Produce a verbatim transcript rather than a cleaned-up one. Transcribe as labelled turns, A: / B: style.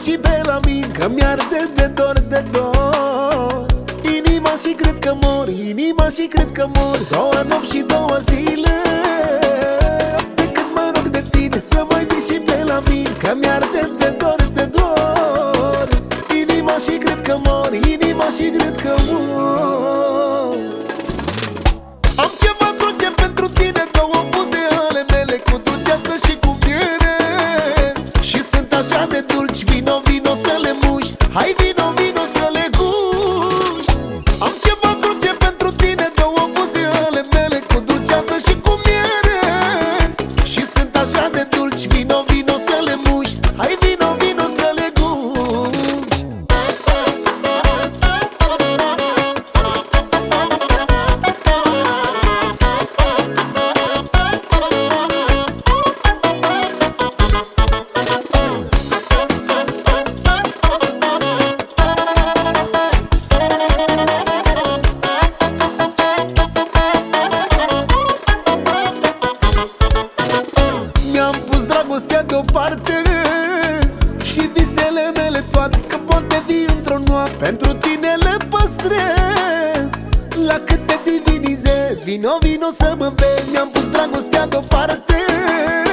A: și pe la mine, că mi-arde de dor, de dor inima și cred că mor, inima și cred că mor. Două nopți și două zile de când mă rog de tine să mai vii și pe la mine, că mi-arde de dor, de dor inima și cred că mor, inima și cred că mor. Am ceva dulce pentru tine, două buze ale mele, cu dulceață și cu miere, și sunt așa de dulci, vino, vino să le muști. Hai vino, vino să le guști. Am ceva dulce pentru tine, două buze ale mele, cu dulceață și cu miere, și sunt așa de dulci, vino, vino să le muști. Hai vino, vino să le guști. Mi-am pus dragostea deoparte și visele mele toate, că poate vii într-o noapte, pentru tine le păstrez. La cât te divinizez, vino, vino să mă vezi. Mi-am pus dragostea deoparte